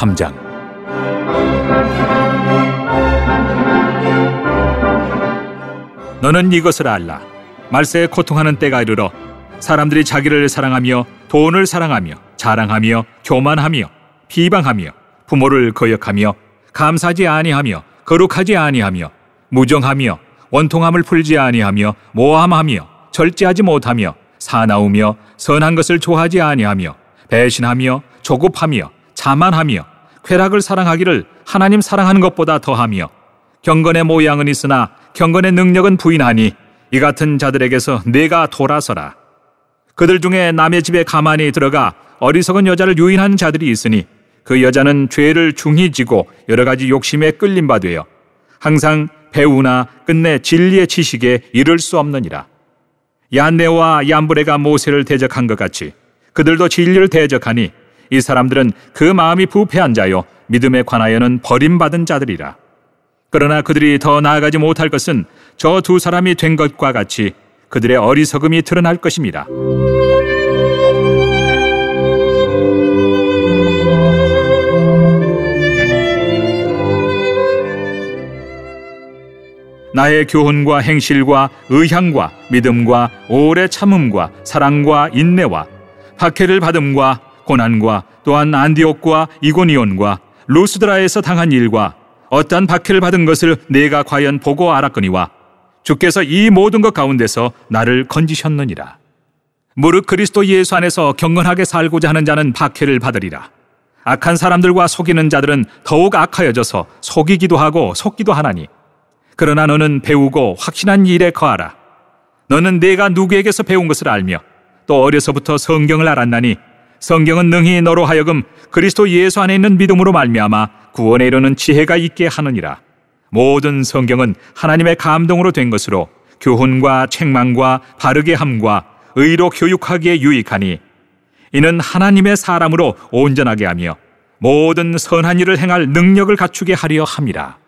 3장. 너는 이것을 알라. 말세에 고통하는 때가 이르러 사람들이 자기를 사랑하며 돈을 사랑하며 자랑하며 교만하며 비방하며 부모를 거역하며 감사하지 아니하며 거룩하지 아니하며 무정하며 원통함을 풀지 아니하며 모함하며 절제하지 못하며 사나우며 선한 것을 좋아하지 아니하며 배신하며 조급하며 자만하며 쾌락을 사랑하기를 하나님 사랑하는 것보다 더하며 경건의 모양은 있으나 경건의 능력은 부인하니 이 같은 자들에게서 내가 돌아서라. 그들 중에 남의 집에 가만히 들어가 어리석은 여자를 유인하는 자들이 있으니 그 여자는 죄를 중히 지고 여러 가지 욕심에 끌림 바 되어 항상 배우나 끝내 진리의 지식에 이를 수 없느니라. 얀네와 얀브레가 모세를 대적한 것 같이 그들도 진리를 대적하니 이 사람들은 그 마음이 부패한 자요 믿음에 관하여는 버림받은 자들이라. 그러나 그들이 더 나아가지 못할 것은 저 두 사람이 된 것과 같이 그들의 어리석음이 드러날 것입니다. 나의 교훈과 행실과 의향과 믿음과 오래 참음과 사랑과 인내와 박해를 받음과 고난과 또한 안디옥과 이고니온과 루스드라에서 당한 일과 어떠한 박해를 받은 것을 내가 과연 보고 알았거니와 주께서 이 모든 것 가운데서 나를 건지셨느니라. 무릇 그리스도 예수 안에서 경건하게 살고자 하는 자는 박해를 받으리라. 악한 사람들과 속이는 자들은 더욱 악하여져서 속이기도 하고 속기도 하나니 그러나 너는 배우고 확신한 일에 거하라. 너는 내가 누구에게서 배운 것을 알며 또 어려서부터 성경을 알았나니 성경은 능히 너로 하여금 그리스도 예수 안에 있는 믿음으로 말미암아 구원에 이르는 지혜가 있게 하느니라. 모든 성경은 하나님의 감동으로 된 것으로 교훈과 책망과 바르게 함과 의로 교육하기에 유익하니 이는 하나님의 사람으로 온전하게 하며 모든 선한 일을 행할 능력을 갖추게 하려 함이라.